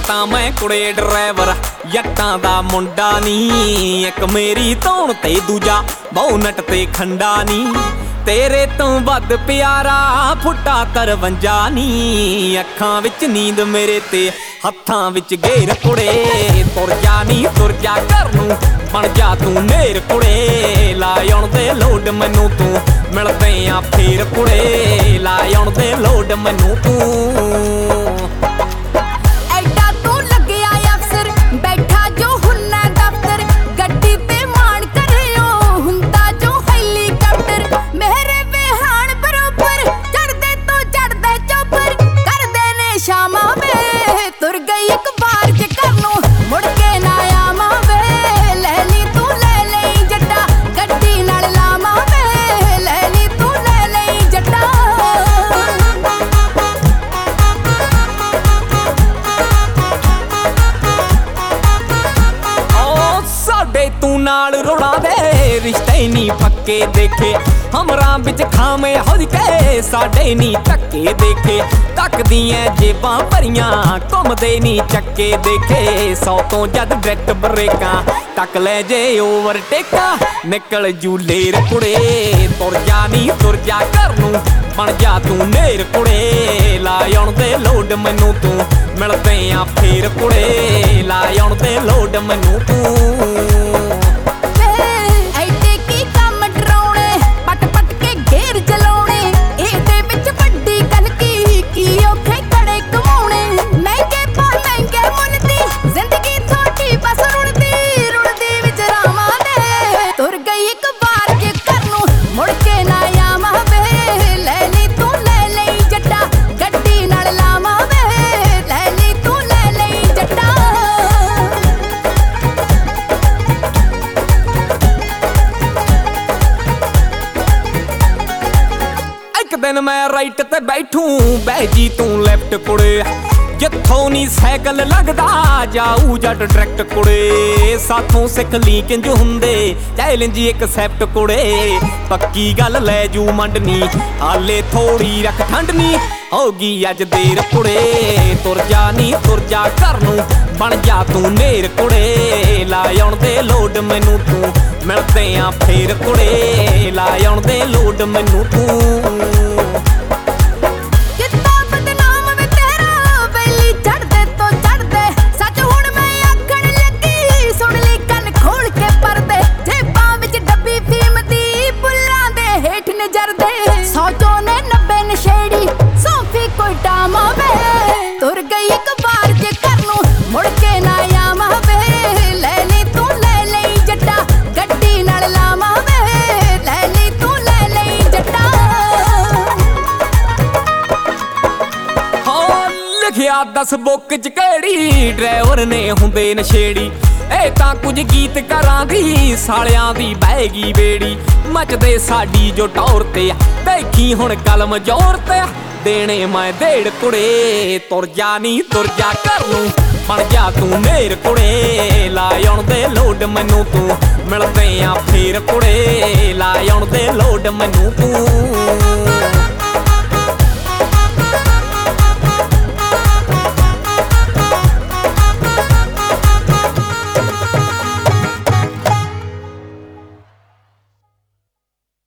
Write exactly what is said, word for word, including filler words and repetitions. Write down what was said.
ਤਾਂ ਮੈਂ ਕੁੜੇ ਡਰਾਈਵਰ ਜੱਟਾਂ ਦਾ ਮੁੰਡਾ ਨੀ। ਇੱਕ ਮੇਰੀ ਧੌਣ ਤੇ ਦੂਜਾ ਬਹੁ ਤੇ ਖੰਡਾ ਨੀ। ਤੇਰੇ ਤੋਂ ਵੱਧ ਪਿਆਰਾ ਫੁੱਟਾ ਤਰਵੰਜਾ ਨੀ। ਅੱਖਾਂ ਵਿੱਚ ਨੀਂਦ ਮੇਰੇ ਤੇ ਹੱਥਾਂ ਵਿੱਚ ਗੇਰ ਕੁੜੇ। ਤੁਰ ਜਾ ਨੀ ਤੁਰ ਜਾ ਘਰ ਨੂੰ ਬਣ ਜਾ ਤੂੰ ਨੇਰ ਕੁੜੇ। ਲਾ ਆਉਣ ਦੇ ਲੋਡ ਮੈਨੂੰ ਤੂੰ ਮਿਲਦੇ ਆ ਫੇਰ ਕੁੜੇ। ਲਾ ਆਉਣ ਦੇ ਲੋਡ ਮੈਨੂੰ ਤੂੰ। ਤੂੰ ਨਾਲ ਰੋਣਾ ਦੇ ਰਿਸ਼ਤੇ ਨੀ ਪੱਕੇ ਦੇਖੇ। ਹਮਰਾਂ ਵਿੱਚ ਖਾਵੇਂ ਹੁਜ ਕੇ ਸਾਡੇ ਨੀ ਧੱਕੇ ਦੇਖੇ। ਤੱਕਦੀਆਂ ਜੇਬਾਂ ਭਰੀਆਂ ਘੁੰਮਦੇ ਨੀ ਚੱਕੇ ਦੇਖੇ। ਸੌ ਤੋਂ ਜਦ ਡਾਇਰੈਕਟ ਬ੍ਰੇਕਾਂ ਟੱਕ ਲੈ ਜੇ ਓਵਰਟੇਕਾਂ ਨਿਕਲ ਜੂ ਲੇਰ ਕੁੜੇ। ਤੁਰ ਜਾ ਨੀ ਤੁਰ ਜਾ ਘਰ ਨੂੰ ਬਣ ਜਾ ਤੂੰ ਨੇਰ ਕੁੜੇ। ਲਾ ਆਉਣ ਦੇ ਲੋਡ ਮੈਨੂੰ ਤੂੰ ਮਿਲਦੇ ਆ ਫੇਰ ਕੁੜੇ। ਲਾ ਆਉਣ ਦੇ ਲੋਡ ਮੈਨੂੰ ਤੂੰ। ਦਿਨ ਮੈਂ ਰਾਈਟ ਤੇ ਬੈਠੂ ਬਹਿ ਜੀ ਤੂੰ ਲੈਫਟ ਕੁੜੇ। ਜਿੱਥੋਂ ਨੀ ਸਾਈਕਲ ਲੱਗਦਾ ਜਾਊ ਜੱਟ ਡਾਇਰੈਕਟ ਕੁੜੇ। ਸਾਥੋਂ ਸਿੱਖ ਲਈ ਕਿੰਜ ਹੁੰਦੇ ਚੈਲੰਜ ਇੱਕ ਸੈਪਟ ਕੁੜੇ। ਪੱਕੀ ਗੱਲ ਲੈ ਜੂ ਮੰਡਨੀ ਹਾਲੇ ਥੋੜੀ ਰੱਖ ਠੰਡਨੀ ਹੋਗੀ ਅੱਜ ਦੇਰ ਕੁੜੇ। ਤੁਰ ਜਾ ਨੀ ਤੁਰ ਜਾ ਘਰ ਨੂੰ ਬਣ ਜਾ ਤੂੰ ਨੇਰ ਕੁੜੇ। ਲਾ ਆਉਣ ਦੇ ਲੋਡ ਮੈਨੂੰ ਤੂੰ ਮਿਲਦੇ ਆ ਫੇਰ ਕੁੜੇ। ਲਾ ਆਉਣ ਦੇ ਲੋਡ ਮੈਨੂੰ ਤੂੰ। ਲਿਖਿਆ ਦਸ ਬੁੱਕ ਚ ਕਿਹੜੀ ਡਰਾਈਵਰ ਨੇ ਹੁੰਦੇ ਨਸ਼ੇੜੀ। ਇਹ ਤਾਂ ਕੁਝ ਗੀਤ ਕਰਾਂ ਦੀ ਸਾਲਿਆਂ ਦੀ ਬਹਿ ਗਈ ਬੇੜੀ। ਮਚਦੇ ਸਾਡੀ ਜੋ ਟੌਰ ਤੇ ਦੇਖੀ ਹੁਣ ਕਲਮ ਜ਼ੋਰ ਤੇ ਦੇਣੇ ਮੈਂ ਢੇੜ ਕੁੜੇ। ਤੁਰ ਜਾ ਨੀ ਤੁਰ ਜਾ ਘਰ ਨੂੰ ਬਣ ਜਾ ਤੂੰ ਨੇਰ ਕੁੜੇ। ਲਾ ਆਉਣ ਦੇ ਲੋਡ ਮੈਨੂੰ ਤੂੰ ਮਿਲਦੇ ਆ ਫੇਰ ਕੁੜੇ। ਲਾ ਆਉਣ ਦੇ ਲੋਡ ਮੈਨੂੰ ਤੂੰ।